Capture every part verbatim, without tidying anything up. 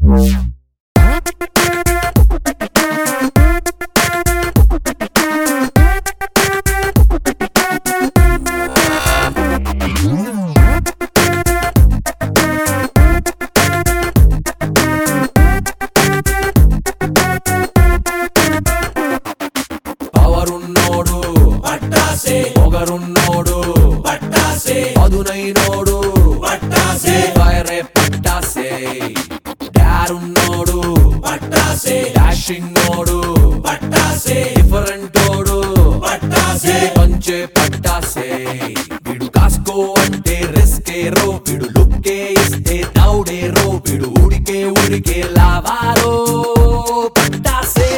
పవరున్నోడు పట్టాసే, పొగరున్నోడు పట్టాసే, పదునైనోడు పట్టాసే, ఫైరే పట్టాసే, డారున్నోడు పట్టాసే, dashing node పట్టాసే, డిఫరెంటోడు పట్టాసే, పంచే పట్టాసే. వీడు కాస్కో అంటే రిస్కే రో, వీడు లుక్కే ఇస్తే దౌడే రో, వీడు ఉడికే ఉడికే లావారో పట్టాసే.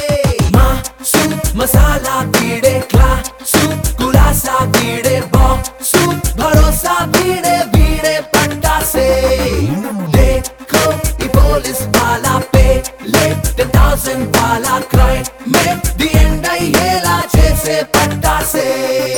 मसाला पीड़े क्लासू कुलासा पीड़े बॉक्सू भरोसा पीड़े पीड़े पट्टा से देखो ये पुलिस वाला पे ले टेन थाउजेंड वाला क्राइम में दी एंड आई ये लाचे से पट्टा से.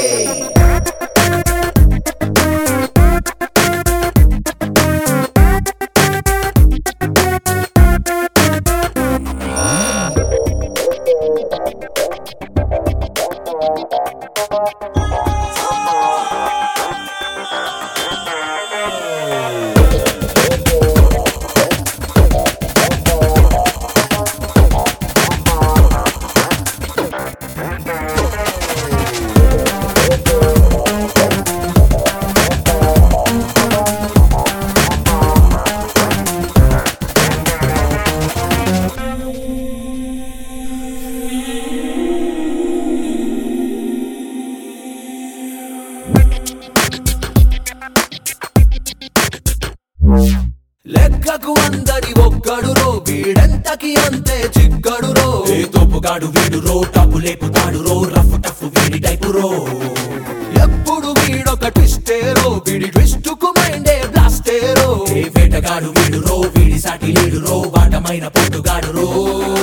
లెక్కకు అందరి ఒక్కడు రో, వీడంతకి అంతే చిక్కడు రో, ఏ తోపుగాడు వీడు రో, టప్పు లేపుతాడు రో, రఫ్ టఫ్ వీడి టైపు రో. ఎప్పుడు వీడొక ట్విస్టే రో, వీడి ట్విస్ట్ కు మైండే బ్లాస్టే రో, ఏ వేటగాడు వీడు రో, వీడి సాటి లేడు రో, వాటమైన పొట్టుగాడు రో.